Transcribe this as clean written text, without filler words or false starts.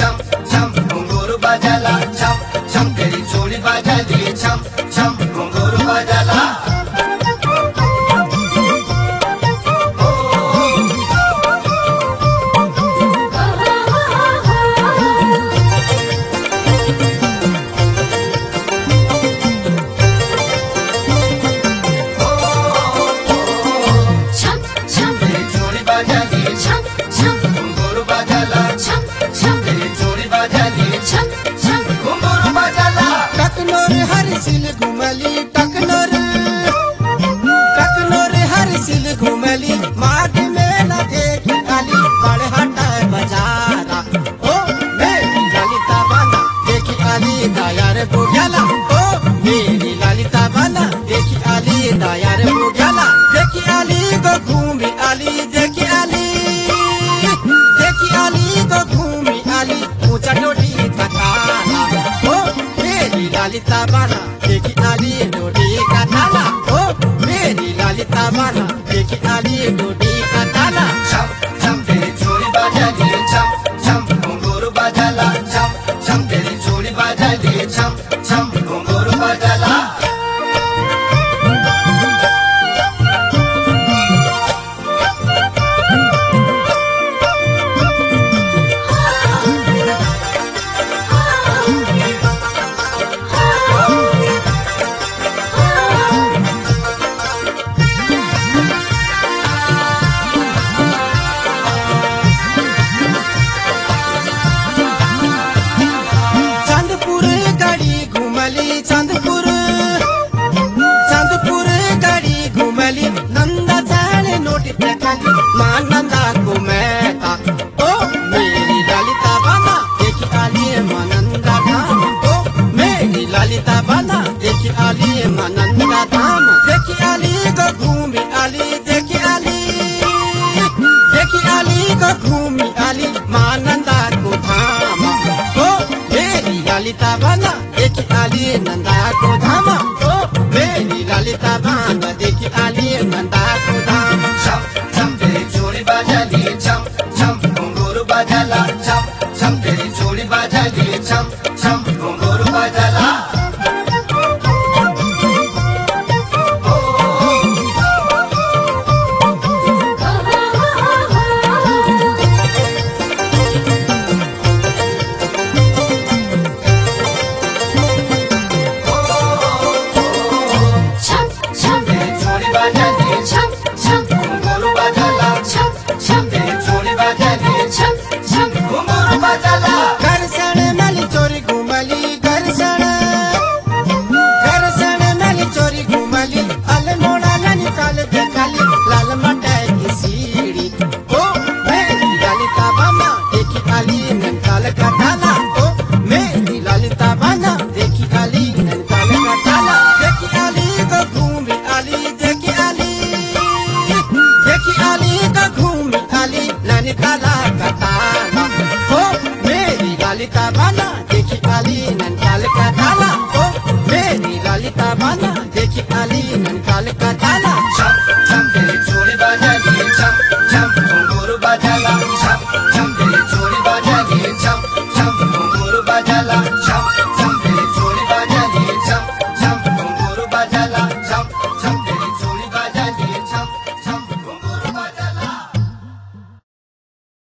छम छम घुंघरू बजाला छम छम तेरी चोली बजाली छम छम घुंघरू बजाला घुमली माट में न देख काली बड़े हटा बजारा ओ मेरी ललिता बाला देखी आली दायार बुझला ओ मेरी ललिता बाला देखी आली दायार बुझला देखी आली गो घूमी आली देखी आली गो घूमी आली ऊंचा डोडी कटाला ओ मेरी ललिता बाला देखी आली डोडी कटाला ओ मेरी ललिता बाला देखी आली डोडी कटाला छम छम तेरी चोली बजाली छम छम घुंघरू बजाला छम छम तेरी चोली बजाली छम छम घुंघरू बजाला चांदपुर गाड़ी घुमली नंदा जाने नोटी फेंकली मां नंदा को मैता ओ मेरी ललिता बाला देखी आली मां नंदा धाम ओ मेरी ललिता बाला देखी आली मां नंदा धाम देखी आली को घूमी आली देखी आली को घूमी आली मां नंदा को धाम ओ मेरी ललिता बाला देखी आली नंदा को धाम ओ मेरी ललिता बाला देखी आली नंदा को धाम छम छम तेरी चोली बजाली छम छम घुंघरू बजाला छम छम तेरी चोली बजाली छम छम घुंघरू बजाला घर्षण नली चोरी घुमली घर्षण नली चोरी घुमली अल्मोड़ा निकाल देखाली लाल मटाई की सीढ़ी ओ मेरी ललिता बाला देखी आली ननकाल कटाला ओ मेरी ललिता बाला देखी आली ननकाल कटाला देखी आली को घूमी आली देखी आली को घूमी आली ननकाला कटाला ओ मेरी ललिता बाला देखी आली ननकाल कटाला ओ मेरी ललिता बाला देखी आली ननकाल कटाला।